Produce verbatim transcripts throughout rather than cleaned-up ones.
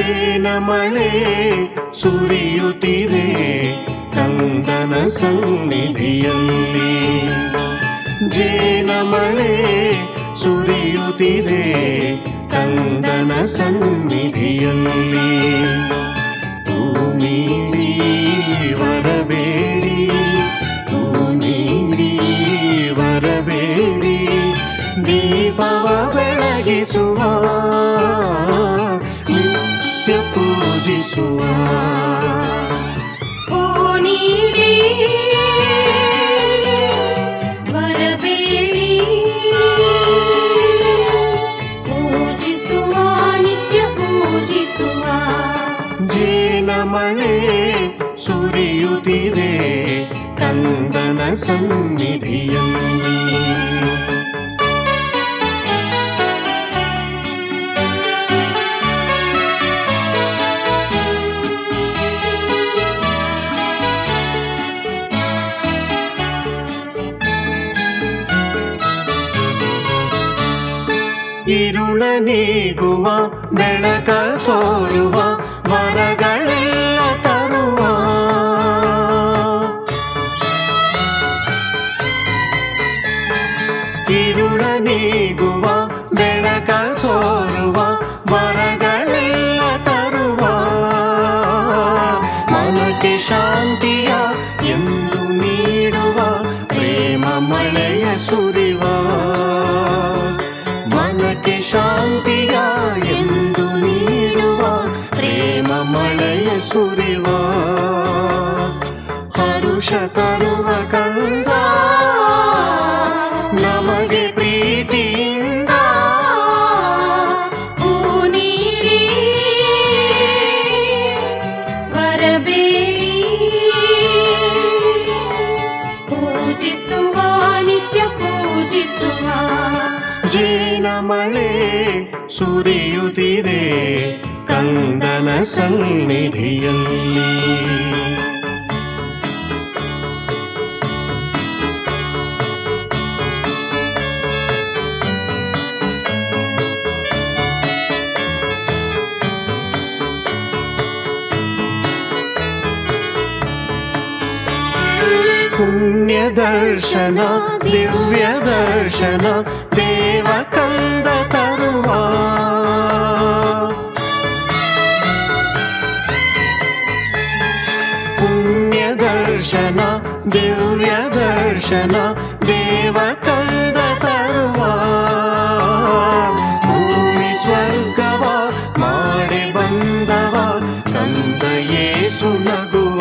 ಜೇನ ಮಳೆ ಸುರಿಯುತ್ತಿದೆ ಕಂದನ ಸನ್ನಿಧಿಯಲ್ಲಿ. ಜೇನ ಮಳೆ ಸುರಿಯುತ್ತಿದೆ ಕಂದನ ಸನ್ನಿಧಿಯಲ್ಲಿ. ತೂ ನೀಡಿ ವರಬೇಡಿ, ತೂ ನೀಡಿ ವರಬೇಡಿ, ದೀಪವ ಬೆಳಗಿಸುವ ನಿತ್ಯ ಪೂಜಿಸುವ. ಓ ನೀಡಿ ವರಬೇಡಿ, ಪೂಜಿಸುವ ನಿತ್ಯ ಪೂಜಿಸುವ. ಜೇನ ಮಳೆ ಸುರಿಯುತ್ತಿದೆ ಕಂದನ ಸನ್ನಿಧಿಯಲ್ಲಿ. ഇരുള നീಗುವ ಬೆಳಕ ತೋರುವ ವರಗಳೆಲ್ಲ ತರುವ. ഇരുള ನೀಗುವ ಬೆಳಕ ತೋರುವ ವರಗಳೆಲ್ಲ ತರುವ. ಮನಕ್ಕೆ ಶಾಂತಿಯ ಎಂದು ನೀಡುವ ಪ್ರೇಮ ಮಳೆಯ ಸುರಿವ. ಮನಕ್ಕೆ ಶಾಂತಿಯ ಎಂದು ನೀಡುವ ಪ್ರೇಮ ಮಳೆಯ ಸುರಿವ. ಹರುಷ ತರುವ ಕಂದ ನಮಗೆ ಪ್ರೀತಿಯಿಂದ. ಓ ನೀಡಿ ವರಬೇಡಿ, ಪೂಜಿಸುವ ನಿತ್ಯ ಪೂಜಿಸುವ. ಜೇನ ಮಳೆ ಸುರಿಯುತ್ತಿದೆ ಕಂದನ ಸನ್ನಿಧಿಯಲ್ಲಿ. ಪುಣ್ಯ ದರ್ಶನ ದಿವ್ಯ ದರ್ಶನ ದೇವ ಕಂದ ತರುವ. ಪುಣ್ಯ ದರ್ಶನ ದಿವ್ಯ ದರ್ಶನ ದೇವ ಕಂದ ತರುವ. ಭೂಮಿ ಸ್ವರ್ಗವ ಮಾಡಿ ಬಂದವ ಕಂದ ಯೇಸು ನಗುವ.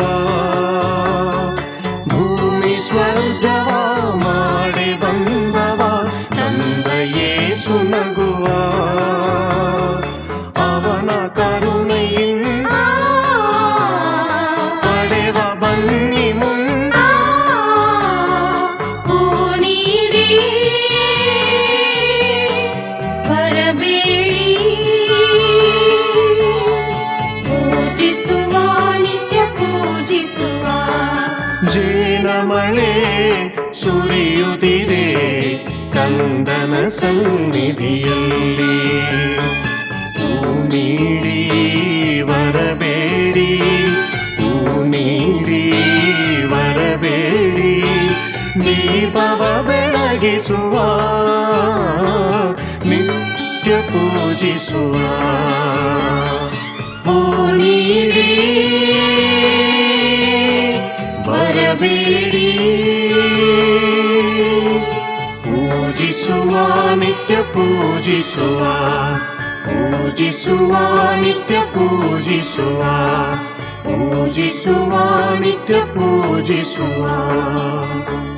ಭೂಮಿ ಸ್ವರ್ಗವ ಮಾಡಿ ಬಂದವ ಕಂದ ಯೇಸು ನಗುವ. ಅವನ ಕರುಣೆಯಿಂದ ಪಡೆವ ಬನ್ನಿ ಮುಂದ. ಓ ನೀಡಿ ವರಬೇಡಿ, ಪೂಜಿಸುವ ನಿತ್ಯ ಪೂಜಿಸುವ. ಜೇನ ಮಳೆ ಸುರಿಯುತ್ತಿದೆ ಕಂದನ ಸನ್ನಿಧಿಯಲ್ಲಿ. ತೂ ನೀಡಿ ವರಬೇಡಿ, ತೂ ನೀಡಿ ವರಬೇಡಿ, ದೀಪವ ಬೆಳಗಿಸುವ ನಿತ್ಯ ಪೂಜಿಸುವ. ಓ ನೀಡಿ ವರಬೇಡಿ, ಪೂಜಿಸುವ ನಿತ್ಯ ಪೂಜಿಸುವ. ಪೂಜಿಸುವ ನಿತ್ಯ ಪೂಜಿಸುವ. ಪೂಜಿಸುವ ನಿತ್ಯ ಪೂಜಿಸುವ.